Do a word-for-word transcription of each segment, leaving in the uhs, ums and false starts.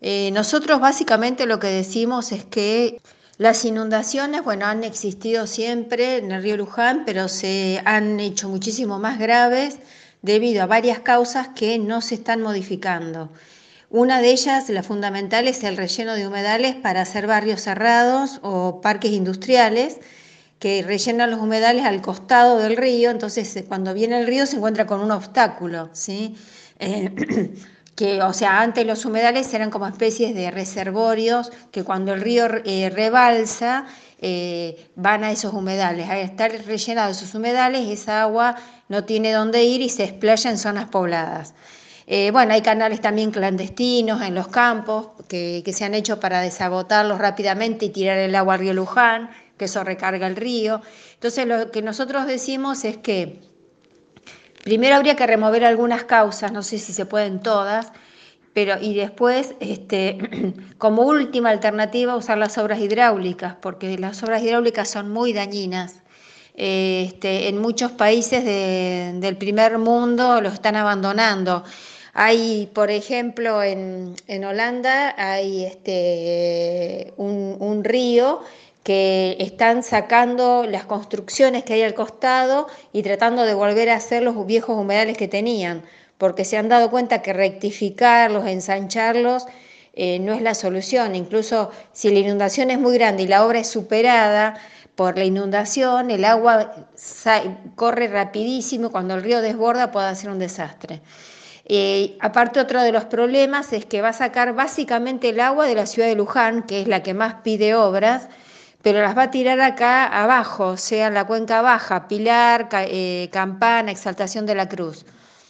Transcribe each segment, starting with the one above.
Eh, nosotros básicamente lo que decimos es que las inundaciones, bueno, han existido siempre en el río Luján, pero se han hecho muchísimo más graves debido a varias causas que no se están modificando. Una de ellas, la fundamental, es el relleno de humedales para hacer barrios cerrados o parques industriales que rellenan los humedales al costado del río. Entonces eh, cuando viene el río se encuentra con un obstáculo, ¿sí? Eh, que, o sea, antes los humedales eran como especies de reservorios que cuando el río eh, rebalsa, eh, van a esos humedales. Al estar rellenados esos humedales, esa agua no tiene dónde ir y se explaya en zonas pobladas. Eh, bueno, hay canales también clandestinos en los campos que, que se han hecho para desagotarlos rápidamente y tirar el agua al río Luján, que eso recarga el río. Entonces lo que nosotros decimos es que primero habría que remover algunas causas, no sé si se pueden todas, pero y después, este, como última alternativa, usar las obras hidráulicas, porque las obras hidráulicas son muy dañinas. Eh, Este, en muchos países de- del primer mundo lo están abandonando. Hay, por ejemplo, en, en Holanda hay este, un, un río que están sacando las construcciones que hay al costado y tratando de volver a hacer los viejos humedales que tenían, porque se han dado cuenta que rectificarlos, ensancharlos, eh, no es la solución. Incluso si la inundación es muy grande y la obra es superada por la inundación, el agua corre rapidísimo y cuando el río desborda puede hacer un desastre. Eh, aparte, otro de los problemas es que va a sacar básicamente el agua de la ciudad de Luján, que es la que más pide obras, pero las va a tirar acá abajo, o sea, en la cuenca baja, Pilar, eh, Campana, Exaltación de la Cruz.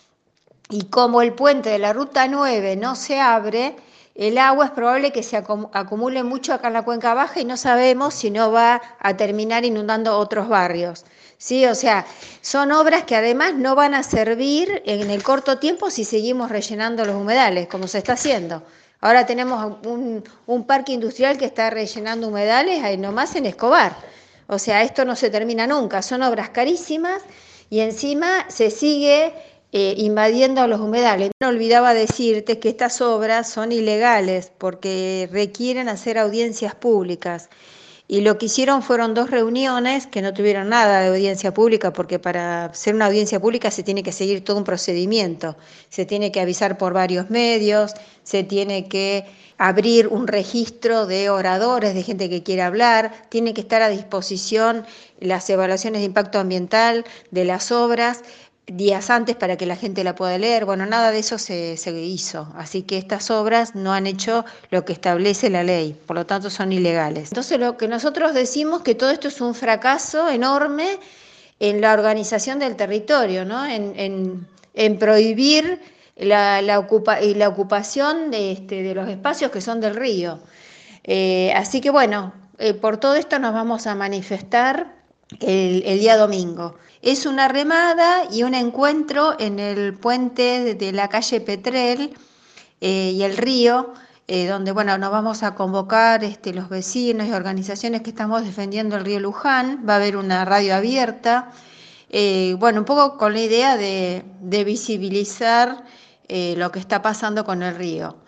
Y como el puente de la Ruta nueve no se abre, el agua es probable que se acumule mucho acá en la cuenca baja y no sabemos si no va a terminar inundando otros barrios. ¿Sí? O sea, son obras que además no van a servir en el corto tiempo si seguimos rellenando los humedales, como se está haciendo. Ahora tenemos un, un parque industrial que está rellenando humedales ahí nomás en Escobar. O sea, esto no se termina nunca, son obras carísimas y encima se sigue eh, invadiendo los humedales. No olvidaba decirte que estas obras son ilegales porque requieren hacer audiencias públicas. Y lo que hicieron fueron dos reuniones que no tuvieron nada de audiencia pública, porque para hacer una audiencia pública se tiene que seguir todo un procedimiento. Se tiene que avisar por varios medios, se tiene que abrir un registro de oradores, de gente que quiera hablar, tiene que estar a disposición las evaluaciones de impacto ambiental de las obras días antes para que la gente la pueda leer. Bueno, nada de eso se, se hizo, así que estas obras no han hecho lo que establece la ley, por lo tanto son ilegales. Entonces lo que nosotros decimos que todo esto es un fracaso enorme en la organización del territorio, ¿no? en, en, en prohibir la, la, ocupa, la ocupación de, este, de los espacios que son del río. Eh, así que bueno, eh, por todo esto nos vamos a manifestar el, el día domingo. Es una remada y un encuentro en el puente de, de la calle Petrel eh, y el río, eh, donde bueno, nos vamos a convocar este, los vecinos y organizaciones que estamos defendiendo el río Luján. Va a haber una radio abierta, eh, bueno, un poco con la idea de, de visibilizar eh, lo que está pasando con el río.